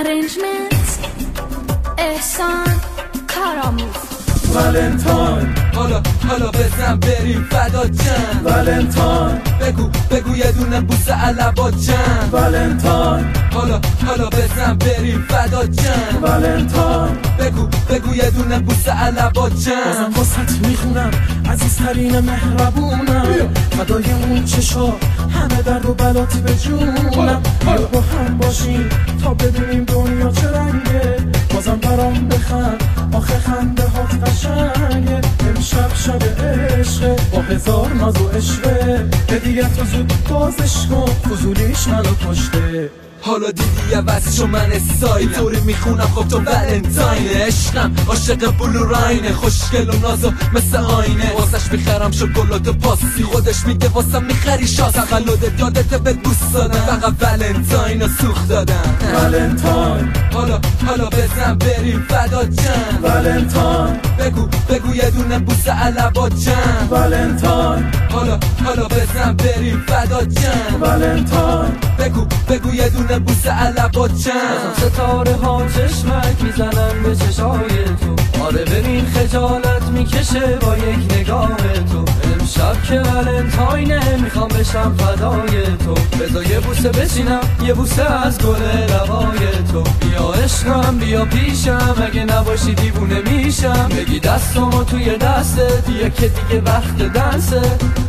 arrangements احسان کارآموز. ولنتاین حالا بزن بریم فدا جان. ولنتاین بگو یه دونه بوسه علبا جان. ولنتاین حالا بزن بریم فدا جان. ولنتاین بگو یه دونه بوسه علبا جان. بازم واسط میخونم عزیزترین مهربونم، فدای اون چشا همه درد و بلاتی به جونم. بیا با هم باشیم تا ببینیم دنیا چه رنگه، بازم برام بخند آخه خنده هات قشنگه. امشب شب عشقه با هزار ناز و عشقه، هدیه تو زود بازش کن فضولیش منو کشته. حالا دیدی عوض شو من سایل طوری میخونم خب تو ولنتاین. عشقم عاشق بلو راینه، خوشگل و نازو مثل آینه، واسش میخرم شکلات و پاسی، خودش میگه واسم میخری شاس. تولد یادت به دوست دادم، فقط ولنتاین رو سوخت دادم. ولنتاین حالا بزن بریم فدا جان. ولنتاین بگو یه دونه بوسه علبا جان. ولنتاین حالا بزن بریم فدا جان. ولنتاین بگو یه دونه بوسه علبا جان. ستاره ها چشمک میزنن به چشای تو، آره ببین خجالت میکشه با یک نگاه تو. امشب که ولنتاینه میخوام بشم فدای تو، بذار یه بوسه بچینم یه بوسه از گل لبای تو. بیا عشقم بیا پیشم، اگه نباشی دیوونه میشم. بگی دستمو توی دستت یه که دیگه وقت دنسه.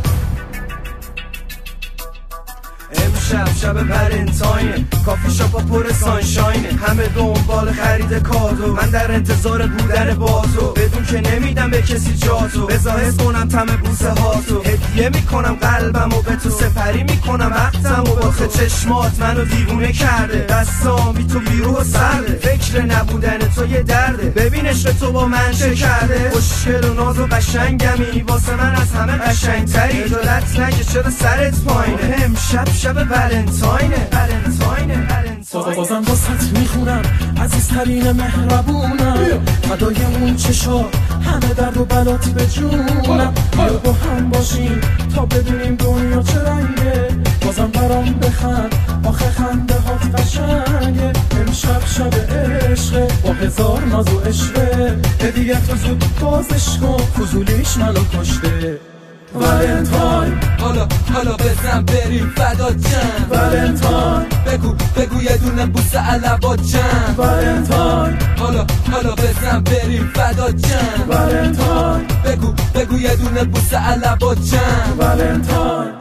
شب ولنتاینه، کافی شاپا پر سانشاینه، همه دنبال خرید کادو، من در انتظار بودن با تو. بدون که نمیدم به کسی جاتو، بذار حس کنم طعم بوسه هاتو. هدیه میکنم قلبمو به تو، سپری میکنم وقتمو با تو. چشمات منو دیوونه کرده، دستام بی تو بیروح و سرده، فکر نبودن تو یه درده. ببین عشق تو با من چه کرده، خوشگل و ناز و قشنگمی، واسه من از همه قشنگتری. خجالت نکش چرا سرت پایینه، امشب شب ولنتاینه. بازم واسط میخونم عزیزترین مهربونم، فدای اون چشا همه درد و بلاتی به جونم. بیا با هم باشیم تا ببینیم دنیا چه رنگه، بازم برام بخند آخه خنده هات قشنگه. امشب شب عشقه با هزار ناز و عشقه، هدیه تو زود بازش کن فضولیش منو کشته. ولنتاین حالا بزن بریم فدا جان. ولنتاین بگو یه دونه بوسه علبا جان. ولنتاین حالا بزن بریم فدا جان. ولنتاین بگو یه دونه بوسه علبا جان. ولنتاین